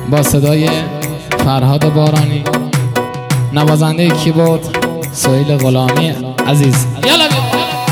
با صدای فرهاد بارانی، نوازنده کیبورد سهیل غلامی عزیز. یالا بیا.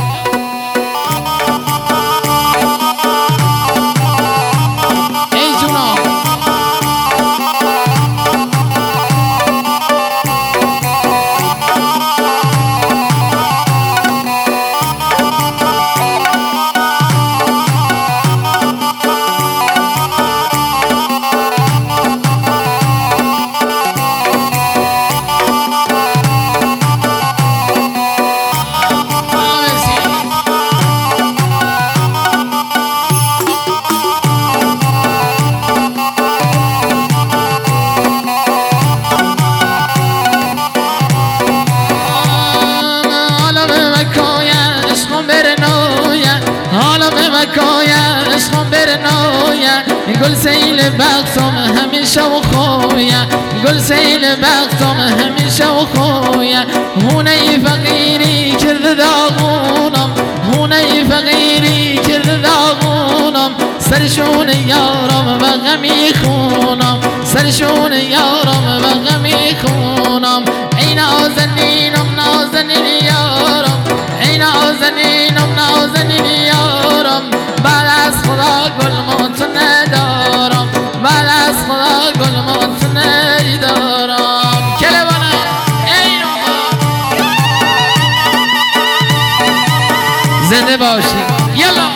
گل سیل بختم همیشه و خویه، گل سیل بختم همیشه و خویه. هونه فقیری کرده داغونم، هونه فقیری کرده داغونم. سرشون یارم و غمی خونم، سرشون یارم و غمی خونم. ای نازنینم نازنین یارم، ای نازنینم نازنین یارم. بعد از خدا گل مات ندارم، بعد از خدا گل مات ندارم. کلبانه ای نوها زنده باشی. یلا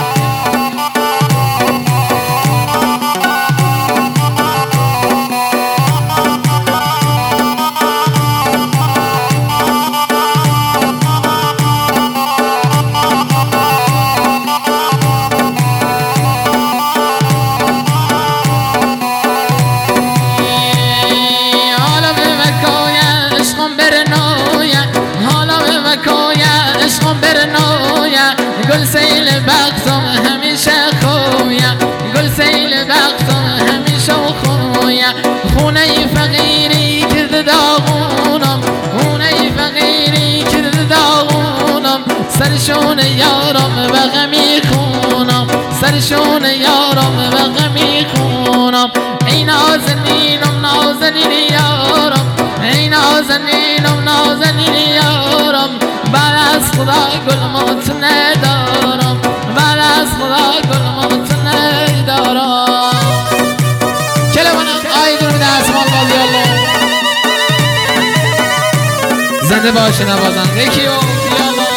گل سیل بختم همیشه خویه، گل سیل بختم همیشه خویه. خونه فقیری کرده داغونم، خونه فقیری کرده داغونم. سرشون یارم و غمی خونم، سرشون یارم و غمی خونم. ای نازنینم نازنین یارم، ای نازنینم نازنین یارم. بعد از خدا گل مات ندارم، بعد از خدا گل مات ندارم. کلمانم آیدون میده اسمان بازی الله. زنده باشه نوازنده کیو یالا.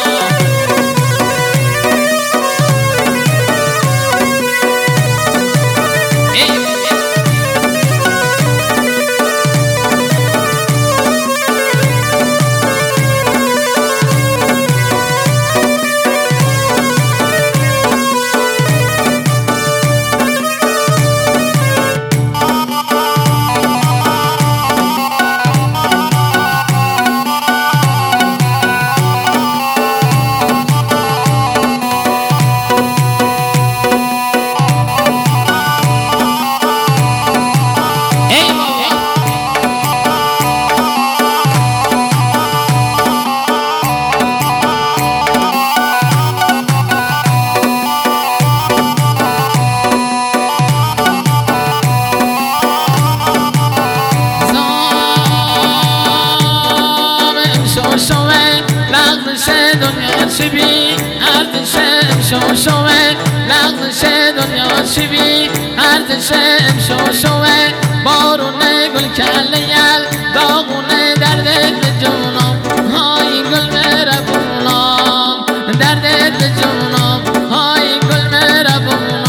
شبی ارتشم شوشوه لغزش دنیا شبی ارتشم شوشوه. بارون گل کلیل داغونه درد جونم، های گل مربونم درد جونم، های گل مربونم.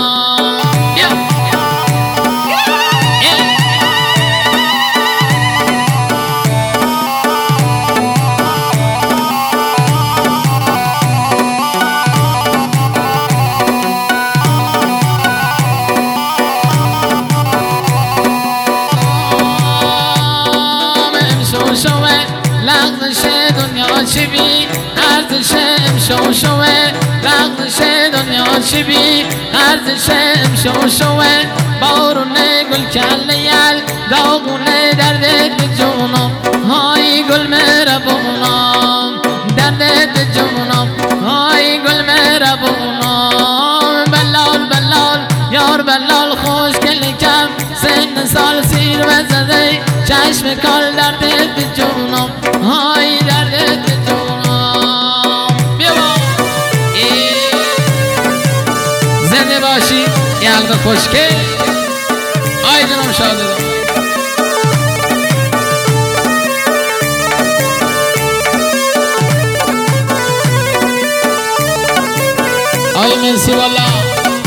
لغزش دنیا چی ارزشم شوشوه، لغزش دنیا چی ارزشم شوشوه. بارون گل کلیل داغونه درد جونم، های گل مربونم درد جونم، های گل مربونم. بلال بلال یار بلال خوش کلی کم سن سال سیر بزده چشم کال درد به جونم های درد به جونم بیا زنده باشی یه قلب خوشگه آی جنم شاده آی منسی والله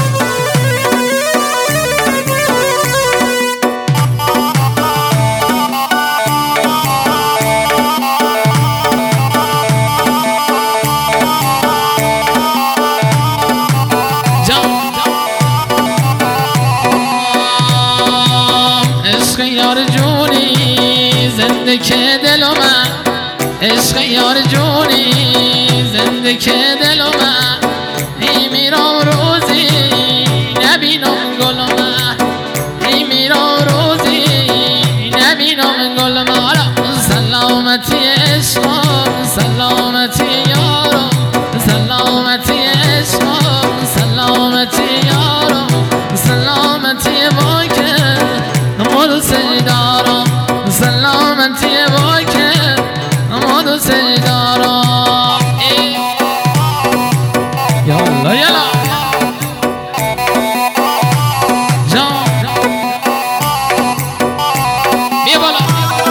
عشق یار جونی زنده که دل من عشق یار جونی زنده که دل من میرم روزی نبینم گل من میرم روزی نبینم گل من سلامتی عشقم سلامتی یارم سلامتی عشقم سلامتی یارم سلامتی واکر اماد سیدارم سلامتی واکر اماد سیدارم یالا یالا جان بیا بالا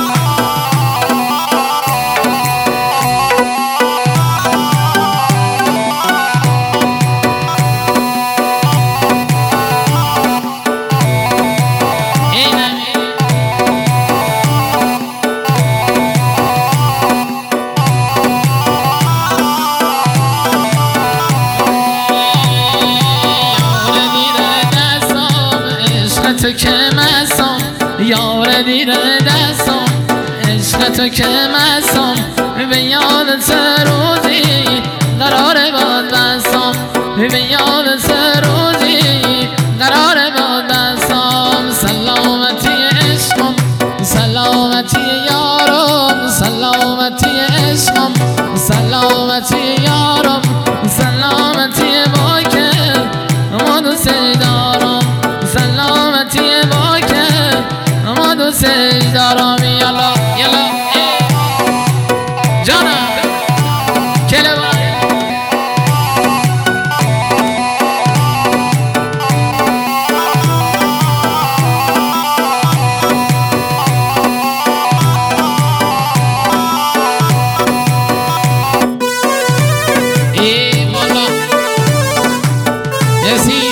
تو که مسام یار دیر دستم عشق تو که مسام به یادت روزی قرار باد بستم به یادت روزی قرار باد بستم سلامتی عشقم سلامتی یارم سلامتی عشقم سلامتی یارم سلامتی باکر اماد سیدارم سلامتی باکر اماد سیدارم یالا یالا جانم کله ای مولا یسی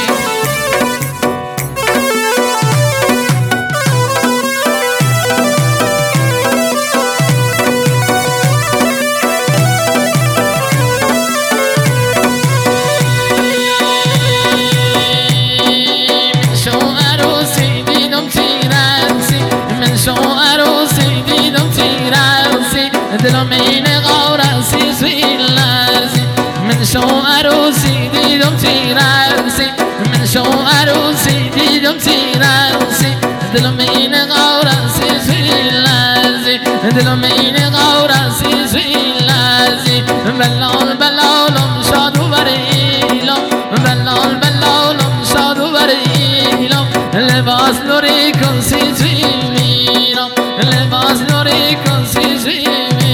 دلم این غورسی سوی لرزی من شو عروسی دیدم تیرسی من شو عروسی دیدم تیرسی دلم این غورسی سوی لرزی دلم این غورسی سوی لرزی بلال بلالم شاد و بریلم بلال بلالم شاد و بریلم لباس نوری کنسی سوی میرم لباس نوری کنسی سوی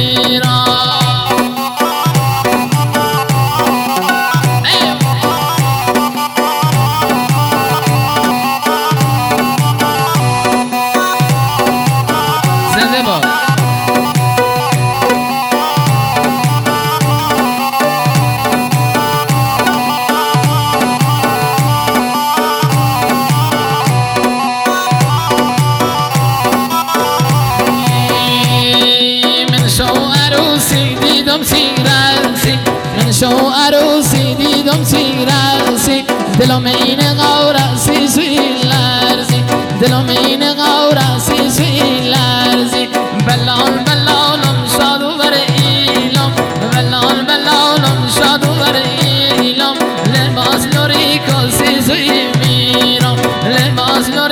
من شو عروسی دیدم تیرسی دلم این غورسی سوی لرزی دلم این غورسی سوی لرزی بلال بلالم شاد و بریلم بلال بلالم شاد و بریلم لباس نوری کسی سوی میرم لباس نوری